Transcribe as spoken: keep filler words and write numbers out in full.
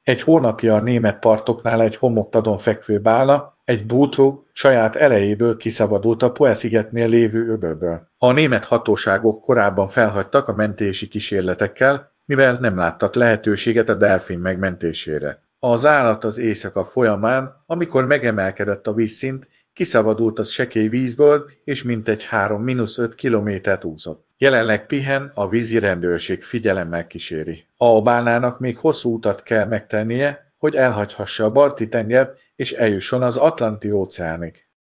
Egy hónapja a német partoknál egy homokpadon fekvő bálna, egy bútró saját elejéből kiszabadult a Poe-szigetnél lévő öbölből. A német hatóságok korábban felhagytak a mentési kísérletekkel, mivel nem láttak lehetőséget a delfin megmentésére. Az állat az éjszaka folyamán, amikor megemelkedett a vízszint, kiszabadult a sekély vízből, és mintegy három öt kilométert úszott. Jelenleg pihen, a vízi rendőrség figyelemmel kíséri. A bálnának még hosszú utat kell megtennie, hogy elhagyhassa a balti tengert és eljusson az Atlanti óceánig.